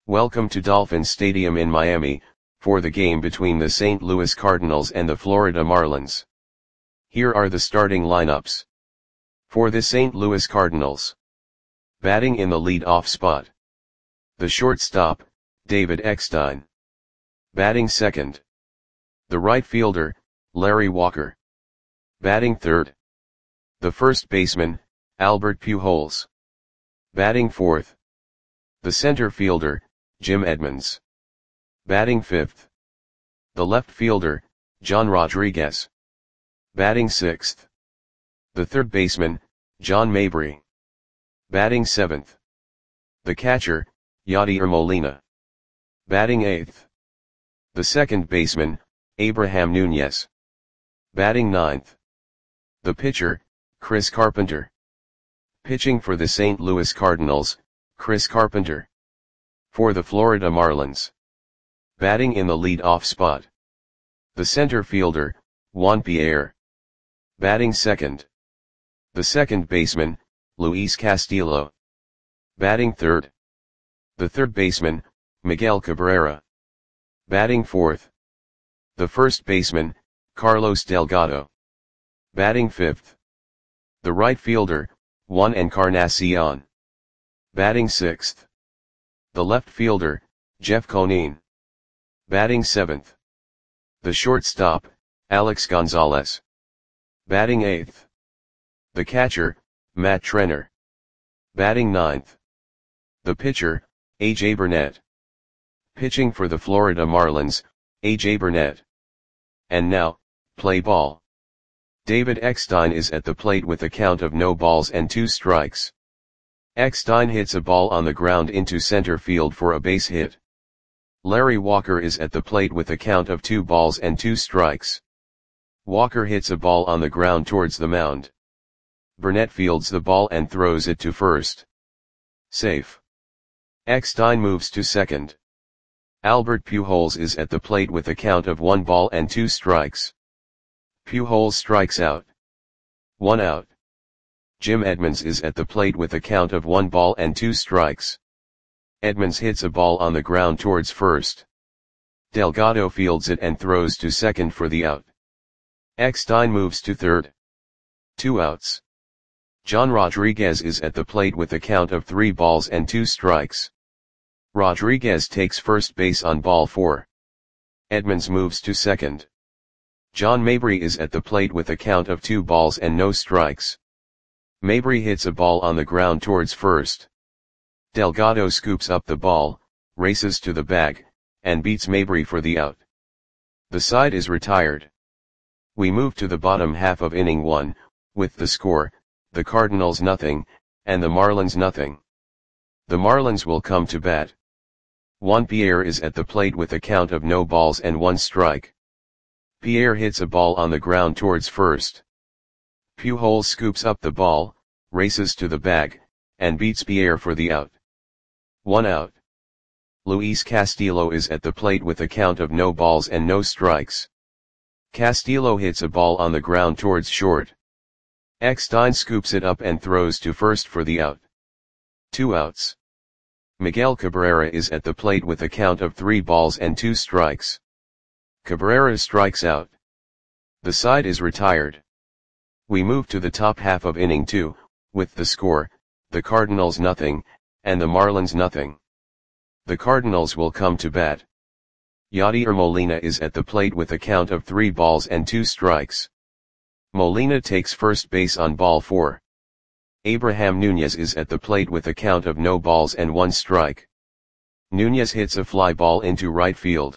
Welcome to Dolphins Stadium in Miami, for the game between the St. Louis Cardinals and the Florida Marlins. Here are the starting lineups. For the St. Louis Cardinals. Batting in the lead-off spot. The shortstop, David Eckstein. Batting second. The right fielder, Larry Walker. Batting third. The first baseman, Albert Pujols. Batting fourth. The center fielder, Jim Edmonds. Batting fifth. The left fielder, John Rodriguez. Batting sixth. The third baseman, John Mabry. Batting seventh. The catcher, Yadier Molina. Batting eighth. The second baseman, Abraham Nunez. Batting ninth. The pitcher, Chris Carpenter. Pitching for the St. Louis Cardinals, Chris Carpenter. For the Florida Marlins. Batting in the lead-off spot. The center fielder, Juan Pierre. Batting second. The second baseman, Luis Castillo. Batting third. The third baseman, Miguel Cabrera. Batting fourth. The first baseman, Carlos Delgado. Batting fifth. The right fielder, Juan Encarnacion. Batting sixth. The left fielder, Jeff Conine. Batting seventh. The shortstop, Alex Gonzalez. Batting eighth. The catcher, Matt Trenner. Batting ninth. The pitcher, A.J. Burnett. Pitching for the Florida Marlins, A.J. Burnett. And now, play ball. David Eckstein is at the plate with a count of no balls and 2 strikes. Eckstein hits a ball on the ground into center field for a base hit. Larry Walker is at the plate with a count of 2 balls and 2 strikes. Walker hits a ball on the ground towards the mound. Burnett fields the ball and throws it to first. Safe. Eckstein moves to second. Albert Pujols is at the plate with a count of 1 ball and 2 strikes. Pujols strikes out. 1 out. Jim Edmonds is at the plate with a count of 1 ball and 2 strikes. Edmonds hits a ball on the ground towards first. Delgado fields it and throws to second for the out. Eckstein moves to third. 2 outs. John Rodriguez is at the plate with a count of 3 balls and 2 strikes. Rodriguez takes first base on ball 4. Edmonds moves to second. John Mabry is at the plate with a count of 2 balls and no strikes. Mabry hits a ball on the ground towards first. Delgado scoops up the ball, races to the bag, and beats Mabry for the out. The side is retired. We move to the bottom half of inning 1, with the score, the Cardinals nothing, and the Marlins nothing. The Marlins will come to bat. Juan Pierre is at the plate with a count of no balls and 1 strike. Pierre hits a ball on the ground towards first. Pujols scoops up the ball, races to the bag, and beats Pierre for the out. 1 out. Luis Castillo is at the plate with a count of no balls and no strikes. Castillo hits a ball on the ground towards short. Eckstein scoops it up and throws to first for the out. 2 outs. Miguel Cabrera is at the plate with a count of 3 balls and 2 strikes. Cabrera strikes out. The side is retired. We move to the top half of inning 2, with the score, the Cardinals nothing, and the Marlins nothing. The Cardinals will come to bat. Yadier Molina is at the plate with a count of 3 balls and 2 strikes. Molina takes first base on ball 4. Abraham Nunez is at the plate with a count of no balls and 1 strike. Nunez hits a fly ball into right field.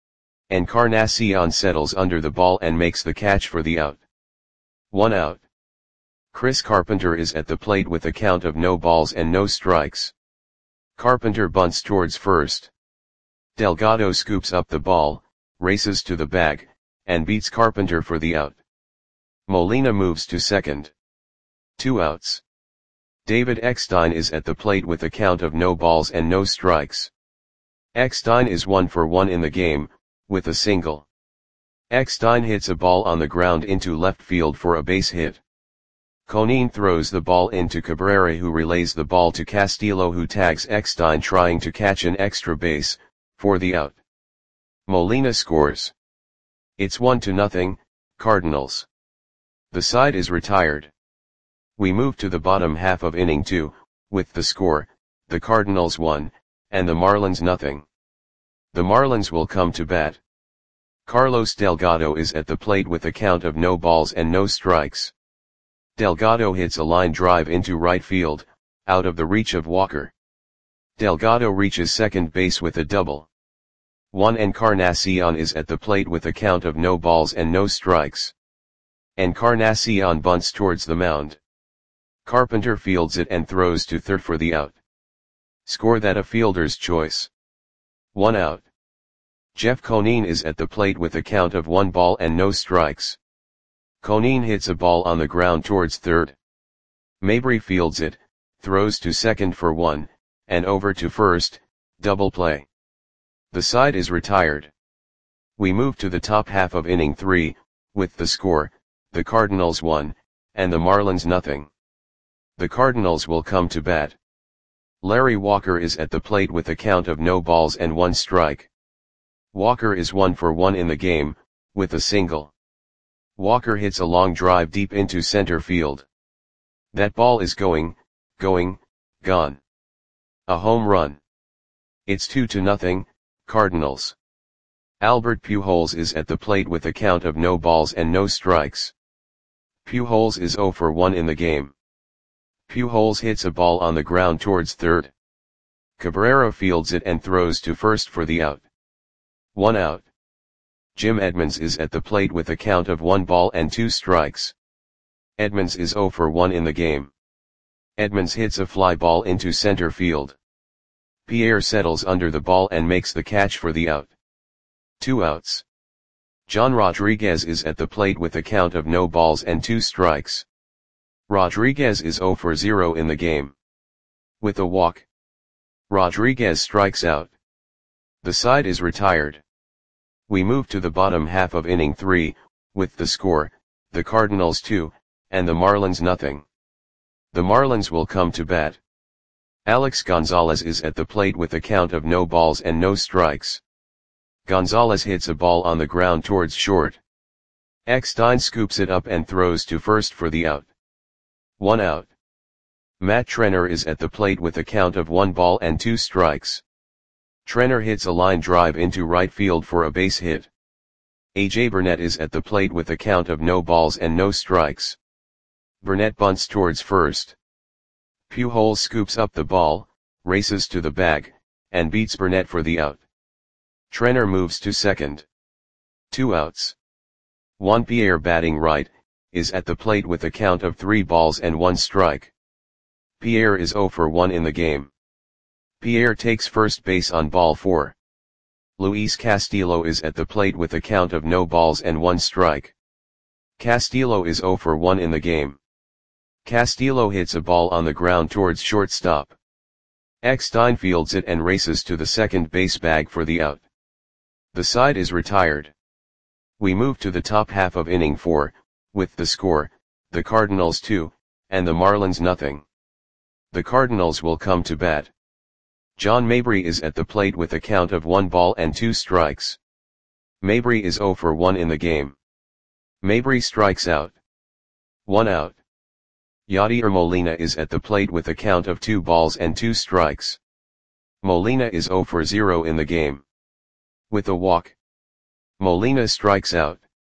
Encarnacion settles under the ball and makes the catch for the out. 1 out. Chris Carpenter is at the plate with a count of no balls and no strikes. Carpenter bunts towards first. Delgado scoops up the ball, races to the bag, and beats Carpenter for the out. Molina moves to second. 2 outs. David Eckstein is at the plate with a count of no balls and no strikes. Eckstein is 1 for 1 in the game, with a single. Eckstein hits a ball on the ground into left field for a base hit. Conin throws the ball into Cabrera, who relays the ball to Castillo, who tags Eckstein trying to catch an extra base, for the out. Molina scores. It's 1-0, Cardinals. The side is retired. We move to the bottom half of inning 2, with the score, the Cardinals 1, and the Marlins 0. The Marlins will come to bat. Carlos Delgado is at the plate with a count of no balls and no strikes. Delgado hits a line drive into right field, out of the reach of Walker. Delgado reaches second base with a double. Juan Encarnacion is at the plate with a count of no balls and no strikes. Encarnacion bunts towards the mound. Carpenter fields it and throws to third for the out. Score that a fielder's choice. 1 out. Jeff Conin is at the plate with a count of 1 ball and no strikes. Conin hits a ball on the ground towards third. Mabry fields it, throws to second for 1, and over to first, double play. The side is retired. We move to the top half of inning 3, with the score, the Cardinals 1, and the Marlins 0. The Cardinals will come to bat. Larry Walker is at the plate with a count of no balls and 1 strike. Walker is 1 for 1 in the game, with a single. Walker hits a long drive deep into center field. That ball is gone. A home run. It's 2-0, Cardinals. Albert Pujols is at the plate with a count of no balls and no strikes. Pujols is 0 for 1 in the game. Pujols hits a ball on the ground towards third. Cabrera fields it and throws to first for the out. 1 out. Jim Edmonds is at the plate with a count of 1 ball and 2 strikes. Edmonds is 0 for 1 in the game. Edmonds hits a fly ball into center field. Pierre settles under the ball and makes the catch for the out. 2 outs. John Rodriguez is at the plate with a count of no balls and 2 strikes. Rodriguez is 0 for 0 in the game. With a walk, Rodriguez strikes out. The side is retired. We move to the bottom half of inning 3, with the score, the Cardinals 2, and the Marlins 0. The Marlins will come to bat. Alex Gonzalez is at the plate with a count of no balls and no strikes. Gonzalez hits a ball on the ground towards short. Eckstein scoops it up and throws to first for the out. 1 out. Matt Trenner is at the plate with a count of 1 ball and 2 strikes. Trenner hits a line drive into right field for a base hit. A.J. Burnett is at the plate with a count of no balls and no strikes. Burnett bunts towards first. Pujols scoops up the ball, races to the bag, and beats Burnett for the out. Trenner moves to second. 2 outs. Juan Pierre, batting right, is at the plate with a count of 3 balls and 1 strike. Pierre is 0 for 1 in the game. Pierre takes first base on ball 4. Luis Castillo is at the plate with a count of no balls and 1 strike. Castillo is 0 for 1 in the game. Castillo hits a ball on the ground towards shortstop. Eckstein fields it and races to the second base bag for the out. The side is retired. We move to the top half of inning 4, with the score, the Cardinals 2, and the Marlins 0. The Cardinals will come to bat. John Mabry is at the plate with a count of 1 ball and 2 strikes. Mabry is 0 for 1 in the game. Mabry strikes out. 1 out. Yadier Molina is at the plate with a count of 2 balls and 2 strikes. Molina is 0 for 0 in the game. With a walk, Molina strikes out.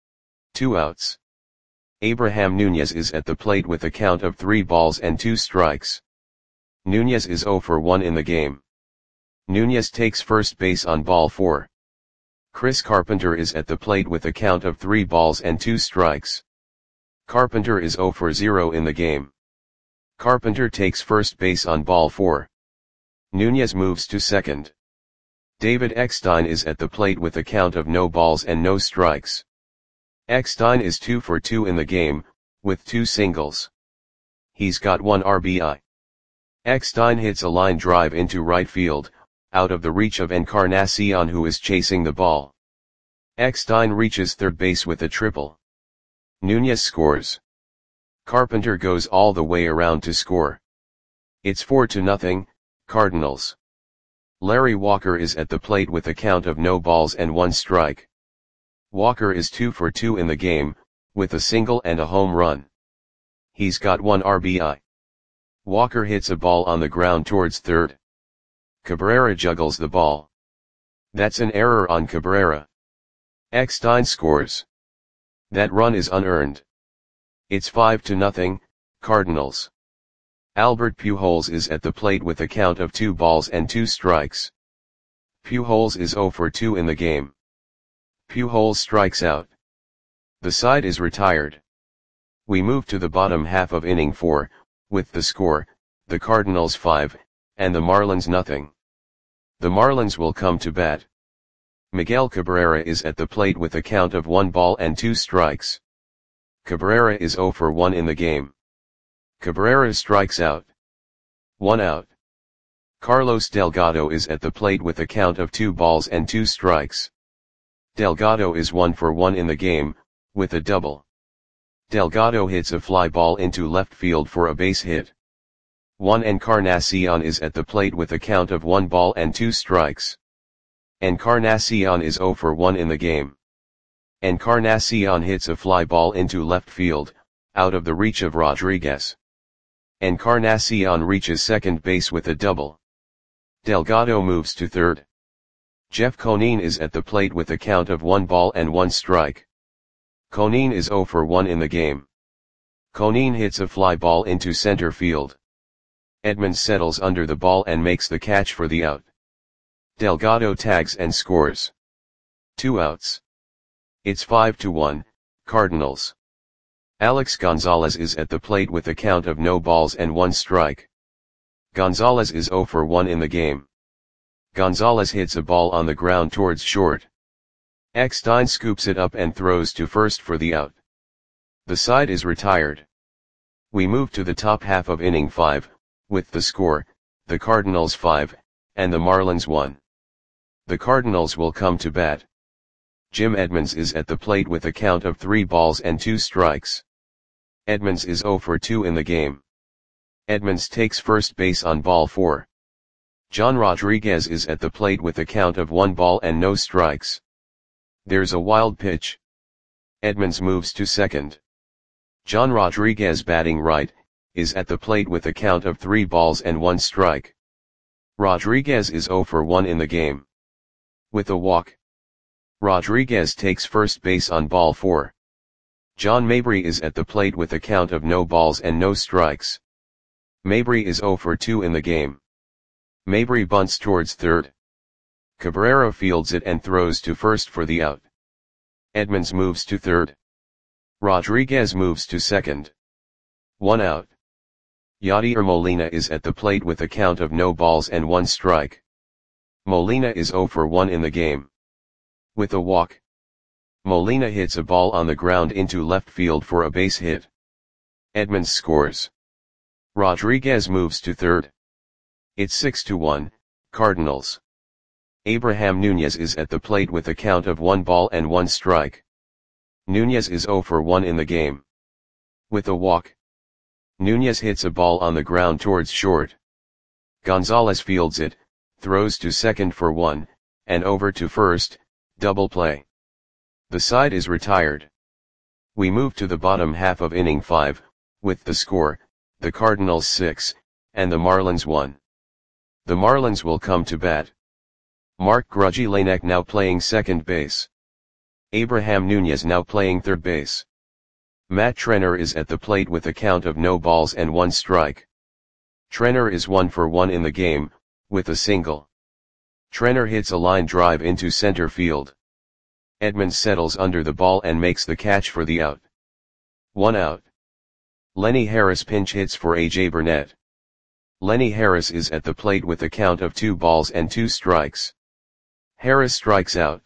2 outs. Abraham Nunez is at the plate with a count of 3 balls and 2 strikes. Nunez is 0 for 1 in the game. Nunez takes first base on ball 4. Chris Carpenter is at the plate with a count of 3 balls and 2 strikes. Carpenter is 0 for 0 in the game. Carpenter takes first base on ball 4. Nunez moves to second. David Eckstein is at the plate with a count of no balls and no strikes. Eckstein is 2 for 2 in the game, with 2 singles. He's got 1 RBI. Eckstein hits a line drive into right field, out of the reach of Encarnacion, who is chasing the ball. Eckstein reaches third base with a triple. Nunez scores. Carpenter goes all the way around to score. It's 4-0, Cardinals. Larry Walker is at the plate with a count of no balls and 1 strike. Walker is 2 for 2 in the game, with a single and a home run. He's got 1 RBI. Walker hits a ball on the ground towards third. Cabrera juggles the ball. That's an error on Cabrera. Eckstein scores. That run is unearned. It's 5-0, Cardinals. Albert Pujols is at the plate with a count of 2 balls and 2 strikes. Pujols is 0 for 2 in the game. Pujols strikes out. The side is retired. We move to the bottom half of inning 4, with the score, the Cardinals 5, and the Marlins nothing. The Marlins will come to bat. Miguel Cabrera is at the plate with a count of 1 ball and 2 strikes. Cabrera is 0 for 1 in the game. Cabrera strikes out. 1 out. Carlos Delgado is at the plate with a count of 2 balls and 2 strikes. Delgado is 1 for 1 in the game, with a double. Delgado hits a fly ball into left field for a base hit. Juan Encarnacion is at the plate with a count of 1 ball and 2 strikes. Encarnacion is 0 for 1 in the game. Encarnacion hits a fly ball into left field, out of the reach of Rodriguez. Encarnacion reaches second base with a double. Delgado moves to third. Jeff Conine is at the plate with a count of 1 ball and 1 strike. Conine is 0 for 1 in the game. Conine hits a fly ball into center field. Edmonds settles under the ball and makes the catch for the out. Delgado tags and scores. 2 outs. It's 5-1, Cardinals. Alex Gonzalez is at the plate with a count of no balls and 1 strike. Gonzalez is 0 for 1 in the game. Gonzalez hits a ball on the ground towards short. Eckstein scoops it up and throws to first for the out. The side is retired. We move to the top half of inning 5, with the score, the Cardinals 5, and the Marlins 1. The Cardinals will come to bat. Jim Edmonds is at the plate with a count of 3 balls and 2 strikes. Edmonds is 0 for 2 in the game. Edmonds takes first base on ball 4. John Rodriguez is at the plate with a count of 1 ball and no strikes. There's a wild pitch. Edmonds moves to second. John Rodriguez, batting right, is at the plate with a count of 3 balls and 1 strike. Rodriguez is 0 for 1 in the game. With a walk, Rodriguez takes first base on ball 4. John Mabry is at the plate with a count of no balls and no strikes. Mabry is 0 for 2 in the game. Mabry bunts towards third. Cabrera fields it and throws to first for the out. Edmonds moves to third. Rodriguez moves to second. 1 out. Yadier Molina is at the plate with a count of no balls and 1 strike. Molina is 0 for 1 in the game. With a walk, Molina hits a ball on the ground into left field for a base hit. Edmonds scores. Rodriguez moves to third. It's 6-1, Cardinals. Abraham Nunez is at the plate with a count of 1 ball and 1 strike. Nunez is 0 for 1 in the game. With a walk, Nunez hits a ball on the ground towards short. Gonzalez fields it, throws to second for 1, and over to first, double play. The side is retired. We move to the bottom half of inning 5, with the score, the Cardinals 6, and the Marlins 1. The Marlins will come to bat. Mark Grudzielanek now playing second base. Abraham Nunez now playing third base. Matt Trenner is at the plate with a count of no balls and 1 strike. Trenner is 1 for 1 in the game, with a single. Trenner hits a line drive into center field. Edmonds settles under the ball and makes the catch for the out. 1 out. Lenny Harris pinch hits for A.J. Burnett. Lenny Harris is at the plate with a count of 2 balls and 2 strikes. Harris strikes out.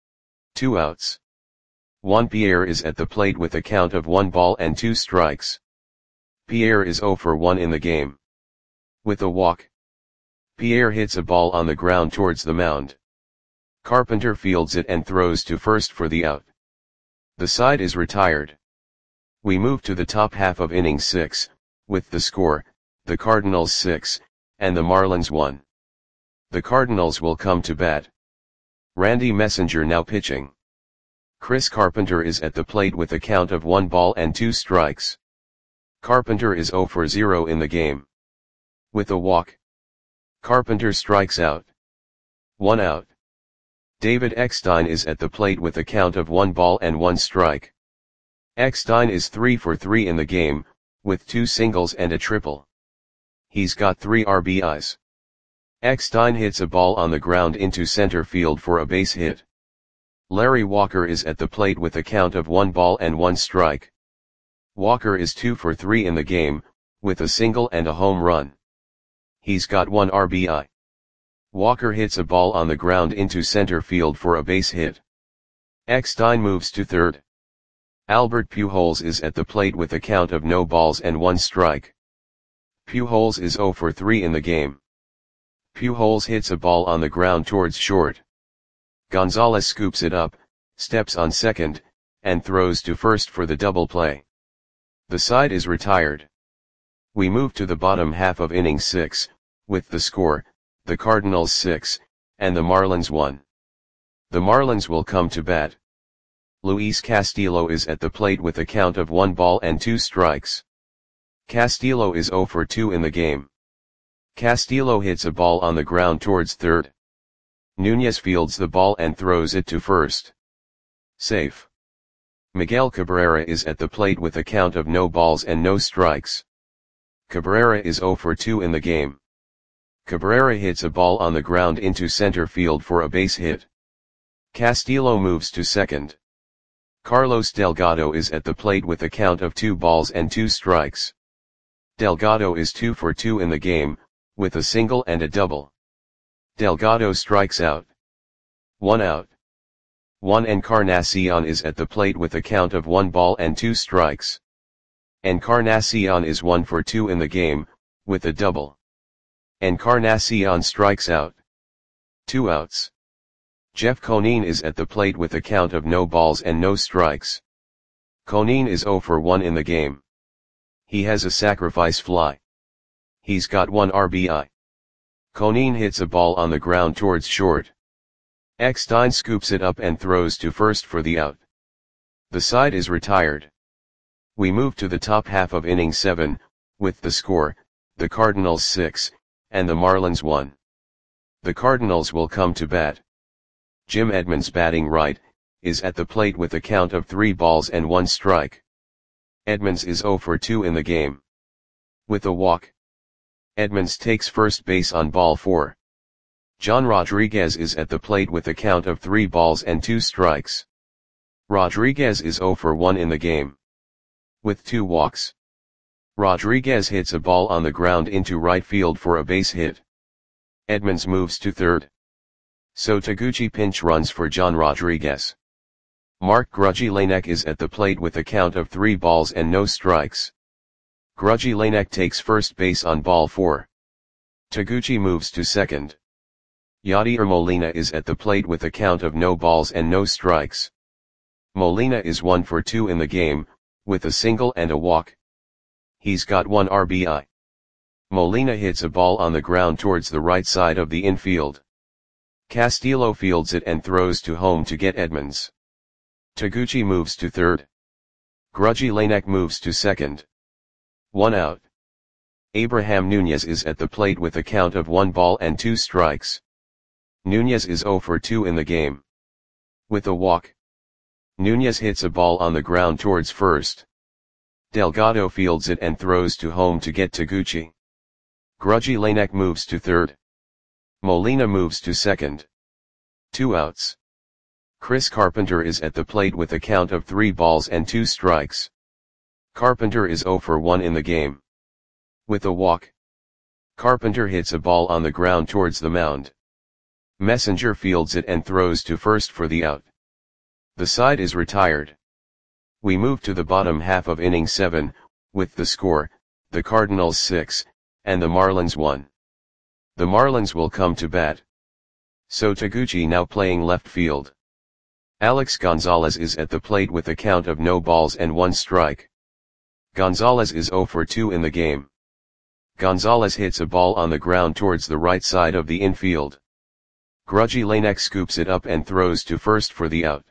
2 outs. Juan Pierre is at the plate with a count of 1 ball and 2 strikes. Pierre is 0 for 1 in the game. With a walk, Pierre hits a ball on the ground towards the mound. Carpenter fields it and throws to first for the out. The side is retired. We move to the top half of inning 6, with the score, the Cardinals 6, and the Marlins 1. The Cardinals will come to bat. Randy Messenger now pitching. Chris Carpenter is at the plate with a count of 1 ball and 2 strikes. Carpenter is 0 for 0 in the game. With a walk, Carpenter strikes out. 1 out. David Eckstein is at the plate with a count of 1 ball and 1 strike. Eckstein is 3 for 3 in the game, with 2 singles and a triple. He's got 3 RBIs. Eckstein hits a ball on the ground into center field for a base hit. Larry Walker is at the plate with a count of 1 ball and 1 strike. Walker is 2 for 3 in the game, with a single and a home run. He's got 1 RBI. Walker hits a ball on the ground into center field for a base hit. Eckstein moves to third. Albert Pujols is at the plate with a count of no balls and 1 strike. Pujols is 0 for 3 in the game. Pujols hits a ball on the ground towards short. Gonzalez scoops it up, steps on second, and throws to first for the double play. The side is retired. We move to the bottom half of inning 6, with the score, the Cardinals 6, and the Marlins 1. The Marlins will come to bat. Luis Castillo is at the plate with a count of 1 ball and 2 strikes. Castillo is 0 for 2 in the game. Castillo hits a ball on the ground towards third. Nunez fields the ball and throws it to first. Safe. Miguel Cabrera is at the plate with a count of no balls and no strikes. Cabrera is 0 for 2 in the game. Cabrera hits a ball on the ground into center field for a base hit. Castillo moves to second. Carlos Delgado is at the plate with a count of 2 balls and 2 strikes. Delgado is 2 for 2 in the game, with a single and a double. Delgado strikes out. 1 out. Juan Encarnacion is at the plate with a count of 1 ball and 2 strikes. Encarnacion is 1 for 2 in the game, with a double. Encarnacion strikes out. 2 outs. Jeff Conine is at the plate with a count of no balls and no strikes. Conine is 0 for 1 in the game. He has a sacrifice fly. He's got 1 RBI. Conine hits a ball on the ground towards short. Eckstein scoops it up and throws to first for the out. The side is retired. We move to the top half of inning 7, with the score, the Cardinals 6, and the Marlins 1. The Cardinals will come to bat. Jim Edmonds batting right, is at the plate with a count of 3 balls and 1 strike. Edmonds is 0 for 2 in the game. With a walk, Edmonds takes first base on ball 4. John Rodriguez is at the plate with a count of 3 balls and 2 strikes. Rodriguez is 0 for 1 in the game. With 2 walks, Rodriguez hits a ball on the ground into right field for a base hit. Edmonds moves to third. So Taguchi pinch runs for John Rodriguez. Mark Grudzielanek is at the plate with a count of 3 balls and no strikes. Grudzielanek takes first base on ball 4. Taguchi moves to second. Yadier Molina is at the plate with a count of no balls and no strikes. Molina is 1 for 2 in the game, with a single and a walk. He's got 1 RBI. Molina hits a ball on the ground towards the right side of the infield. Castillo fields it and throws to home to get Edmonds. Taguchi moves to third. Grudzielanek moves to second. 1 out. Abraham Nunez is at the plate with a count of 1 ball and 2 strikes. Nunez is 0 for 2 in the game. With a walk, Nunez hits a ball on the ground towards first. Delgado fields it and throws to home to get Taguchi. Grudzielanek moves to third. Molina moves to second. 2 outs. Chris Carpenter is at the plate with a count of 3 balls and 2 strikes. Carpenter is 0 for 1 in the game. With a walk, Carpenter hits a ball on the ground towards the mound. Messenger fields it and throws to first for the out. The side is retired. We move to the bottom half of inning 7, with the score, the Cardinals 6, and the Marlins 1. The Marlins will come to bat. So Taguchi now playing left field. Alex Gonzalez is at the plate with a count of no balls and 1 strike. Gonzalez is 0 for 2 in the game. Gonzalez hits a ball on the ground towards the right side of the infield. Grudgy Lanek scoops it up and throws to first for the out.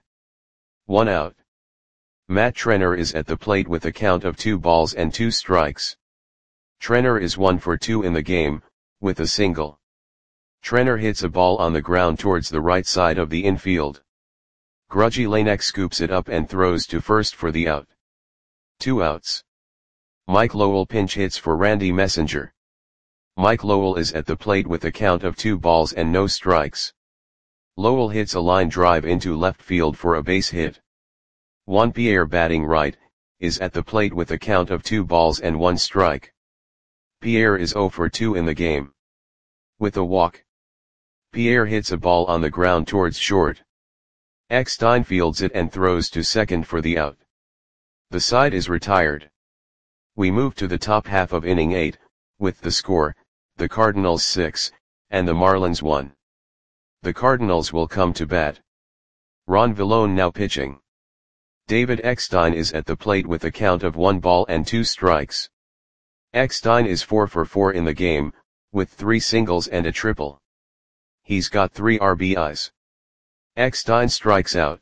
1 out. Matt Trenner is at the plate with a count of 2 balls and 2 strikes. Trenner is 1 for 2 in the game, with a single. Trenner hits a ball on the ground towards the right side of the infield. Grudgy Lanek scoops it up and throws to first for the out. 2 outs. Mike Lowell pinch hits for Randy Messenger. Mike Lowell is at the plate with a count of 2 balls and no strikes. Lowell hits a line drive into left field for a base hit. Juan Pierre, batting right, is at the plate with a count of 2 balls and 1 strike. Pierre is 0 for 2 in the game. With a walk, Pierre hits a ball on the ground towards short. Eckstein fields it and throws to second for the out. The side is retired. We move to the top half of inning 8, with the score, the Cardinals 6, and the Marlins 1. The Cardinals will come to bat. Ron Villone now pitching. David Eckstein is at the plate with a count of 1 ball and 2 strikes. Eckstein is 4 for 4 in the game, with 3 singles and a triple. He's got 3 RBIs. Eckstein strikes out.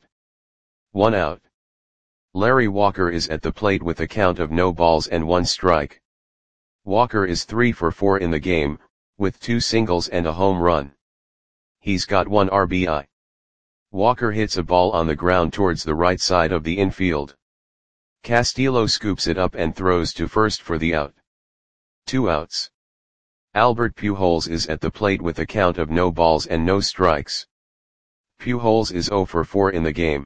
1 out. Larry Walker is at the plate with a count of no balls and 1 strike. Walker is 3 for 4 in the game, with 2 singles and a home run. He's got 1 RBI. Walker hits a ball on the ground towards the right side of the infield. Castillo scoops it up and throws to first for the out. 2 outs. Albert Pujols is at the plate with a count of no balls and no strikes. Pujols is 0 for 4 in the game.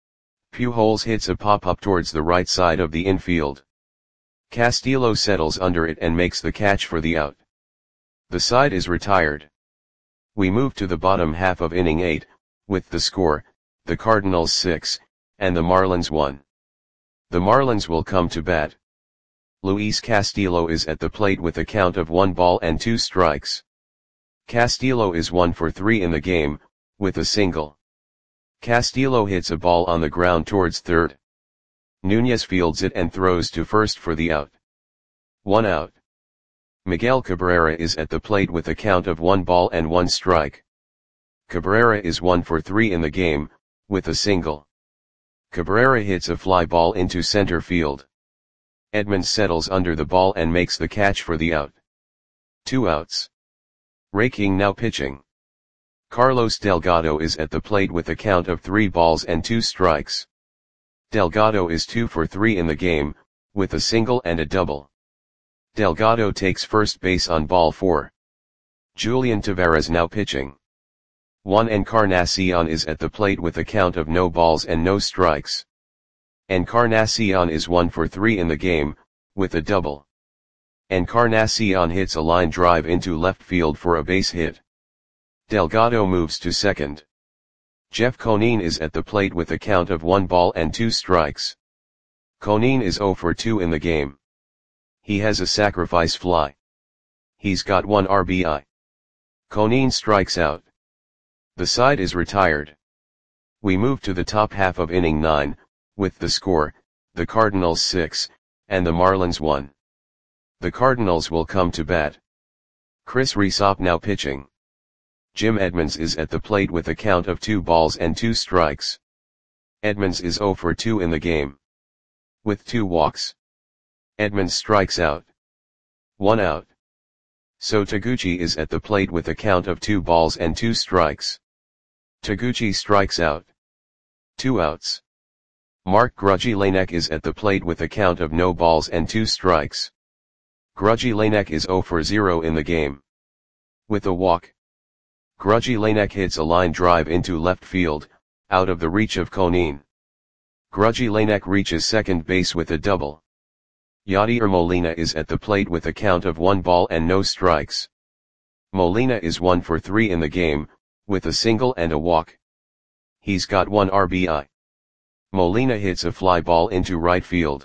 Pujols hits a pop-up towards the right side of the infield. Castillo settles under it and makes the catch for the out. The side is retired. We move to the bottom half of inning 8, with the score, the Cardinals 6, and the Marlins 1. The Marlins will come to bat. Luis Castillo is at the plate with a count of 1 ball and 2 strikes. Castillo is 1 for 3 in the game, with a single. Castillo hits a ball on the ground towards third. Nunez fields it and throws to first for the out. 1 out. Miguel Cabrera is at the plate with a count of 1 ball and 1 strike. Cabrera is 1 for 3 in the game, with a single. Cabrera hits a fly ball into center field. Edmonds settles under the ball and makes the catch for the out. 2 outs. Ray King now pitching. Carlos Delgado is at the plate with a count of 3 balls and 2 strikes. Delgado is 2 for 3 in the game, with a single and a double. Delgado takes first base on ball 4. Julian Taveras now pitching. Juan Encarnacion is at the plate with a count of no balls and no strikes. Encarnacion is 1 for 3 in the game, with a double. Encarnacion hits a line drive into left field for a base hit. Delgado moves to second. Jeff Conine is at the plate with a count of 1 ball and 2 strikes. Conine is 0 for 2 in the game. He has a sacrifice fly. He's got 1 RBI. Conine strikes out. The side is retired. We move to the top half of inning 9, with the score, the Cardinals 6, and the Marlins 1. The Cardinals will come to bat. Chris Rysop now pitching. Jim Edmonds is at the plate with a count of 2 balls and 2 strikes. Edmonds is 0 for 2 in the game. With 2 walks. Edmonds strikes out. 1 out. So Taguchi is at the plate with a count of 2 balls and 2 strikes. Taguchi strikes out. 2 outs. Mark Grudgy Lanek is at the plate with a count of no balls and 2 strikes. Grudgy Lanek is 0 for 0 in the game. With a walk. Grudgy Lanek hits a line drive into left field, out of the reach of Conine. Grudgy Lanek reaches second base with a double. Yadier Molina is at the plate with a count of 1 ball and no strikes. Molina is 1 for 3 in the game, with a single and a walk. He's got 1 RBI. Molina hits a fly ball into right field.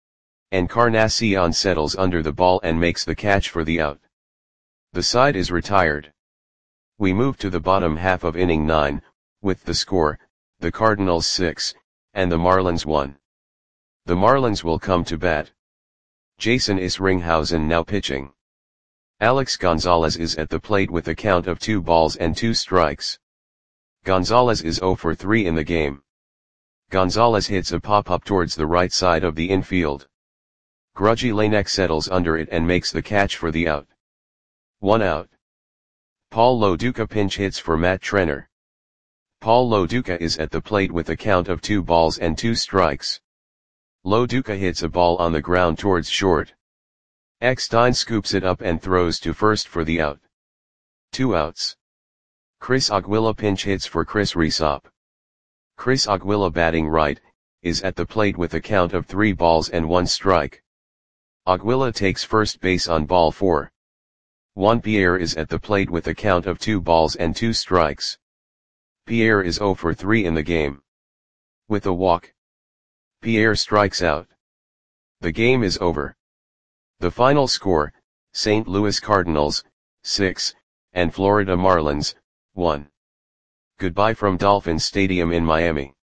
Encarnacion settles under the ball and makes the catch for the out. The side is retired. We move to the bottom half of inning 9, with the score, the Cardinals 6, and the Marlins 1. The Marlins will come to bat. Jason Isringhausen now pitching. Alex Gonzalez is at the plate with a count of 2 balls and 2 strikes. Gonzalez is 0 for 3 in the game. Gonzalez hits a pop-up towards the right side of the infield. Grudgy Lanek settles under it and makes the catch for the out. 1 out. Paul Loduca pinch hits for Matt Trenner. Paul Loduca is at the plate with a count of 2 balls and 2 strikes. Loduca hits a ball on the ground towards short. Eckstein scoops it up and throws to first for the out. 2 outs. Chris Aguila pinch hits for Chris Resop. Chris Aguila batting right, is at the plate with a count of 3 balls and 1 strike. Aguila takes first base on ball 4. Juan Pierre is at the plate with a count of 2 balls and 2 strikes. Pierre is 0 for 3 in the game. With a walk, Pierre strikes out. The game is over. The final score, St. Louis Cardinals, 6, and Florida Marlins, 1. Goodbye from Dolphin Stadium in Miami.